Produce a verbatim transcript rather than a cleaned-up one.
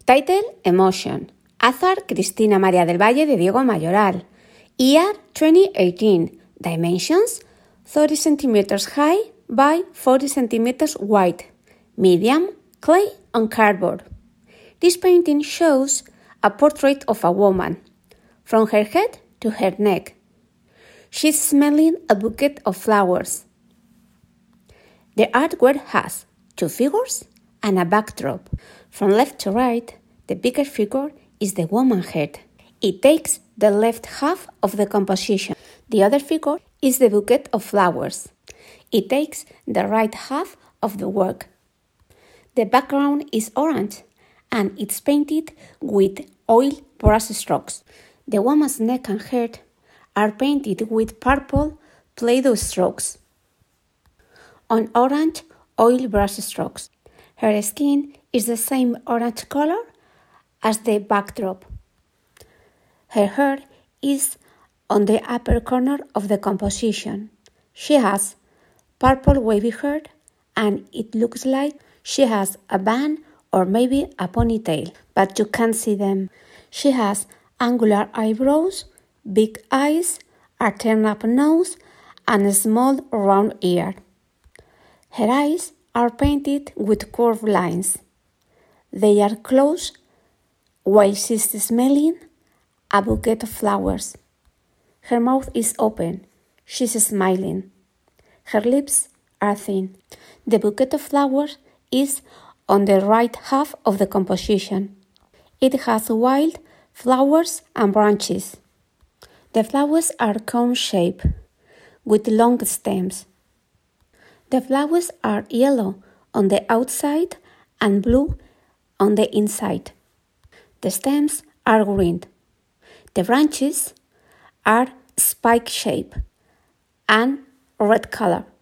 Title: Emotion. Author: Cristina María del Valle de Diego Mayoral. Year: twenty eighteen. Dimensions: thirty centimeters high by forty centimeters wide. Medium: clay and cardboard. This painting shows a portrait of a woman, from her head to her neck. She's smelling a bouquet of flowers. The artwork has two figures and a backdrop. From left to right, the bigger figure is the woman's head. It takes the left half of the composition. The other figure is the bouquet of flowers. It takes the right half of the work. The background is orange and it's painted with oil brush strokes. The woman's neck and head are painted with purple Play-Doh strokes on orange oil brush strokes. Her skin is the same orange color as the backdrop. Her hair is on the upper corner of the composition. She has purple wavy hair and it looks like she has a bun or maybe a ponytail, but you can't see them. She has angular eyebrows, big eyes, a turned-up nose, and a small round ear. Her eyes are painted with curved lines. They are closed while she's smelling a bouquet of flowers. Her mouth is open. She's smiling. Her lips are thin. The bouquet of flowers is on the right half of the composition. It has wild flowers and branches. The flowers are cone-shaped with long stems. The flowers are yellow on the outside and blue on the inside. The stems are green. The branches are spike-shaped and red color.